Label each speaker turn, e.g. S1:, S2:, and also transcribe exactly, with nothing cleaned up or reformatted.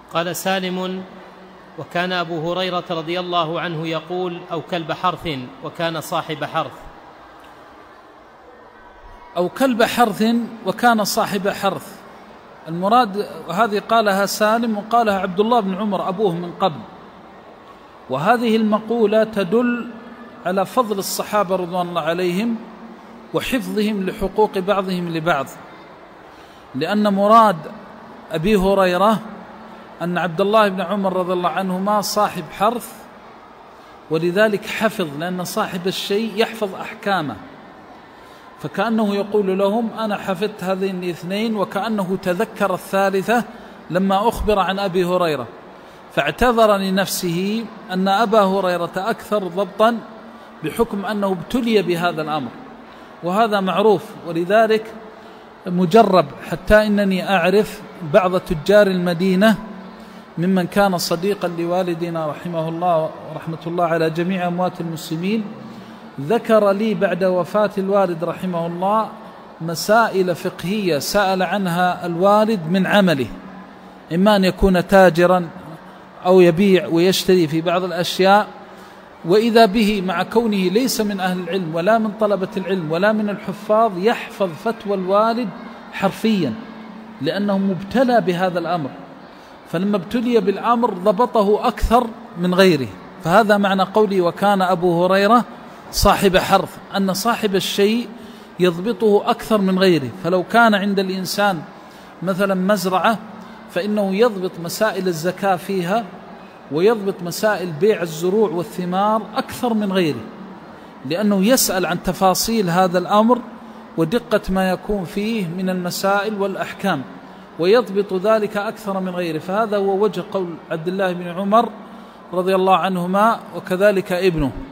S1: قال سالم: وكان أبو هريرة رضي الله عنه يقول: أو كلب حرث، وكان صاحب حرث.
S2: أو كلب حرث وكان صاحب حرث، المراد هذه قالها سالم وقالها عبد الله بن عمر أبوه من قبل، وهذه المقولة تدل على فضل الصحابة رضوان الله عليهم وحفظهم لحقوق بعضهم لبعض، لأن مراد أبي هريرة أن عبد الله بن عمر رضي الله عنهما صاحب حرث، ولذلك حفظ، لأن صاحب الشيء يحفظ أحكامه، فكأنه يقول لهم: أنا حفظت هذين الاثنين، وكأنه تذكر الثالثة لما أخبر عن أبي هريرة، فاعتذر لنفسه أن أبا هريرة أكثر ضبطا بحكم أنه ابتلي بهذا الأمر، وهذا معروف، ولذلك مجرب، حتى إنني أعرف بعض تجار المدينة ممن كان صديقا لوالدنا رحمه الله ورحمة الله على جميع أموات المسلمين، ذكر لي بعد وفاة الوالد رحمه الله مسائل فقهية سأل عنها الوالد من عمله، إما أن يكون تاجرا أو يبيع ويشتري في بعض الأشياء، وإذا به مع كونه ليس من أهل العلم ولا من طلبة العلم ولا من الحفاظ يحفظ فتوى الوالد حرفيا، لأنه مبتلى بهذا الأمر، فلما ابتلي بالأمر ضبطه أكثر من غيره. فهذا معنى قولي: وكان أبو هريرة صاحب حرث، أن صاحب الشيء يضبطه أكثر من غيره. فلو كان عند الإنسان مثلا مزرعة فإنه يضبط مسائل الزكاة فيها، ويضبط مسائل بيع الزروع والثمار أكثر من غيره، لأنه يسأل عن تفاصيل هذا الأمر ودقة ما يكون فيه من المسائل والأحكام، ويضبط ذلك أكثر من غيره. فهذا هو وجه قول عبد الله بن عمر رضي الله عنهما، وكذلك ابنه.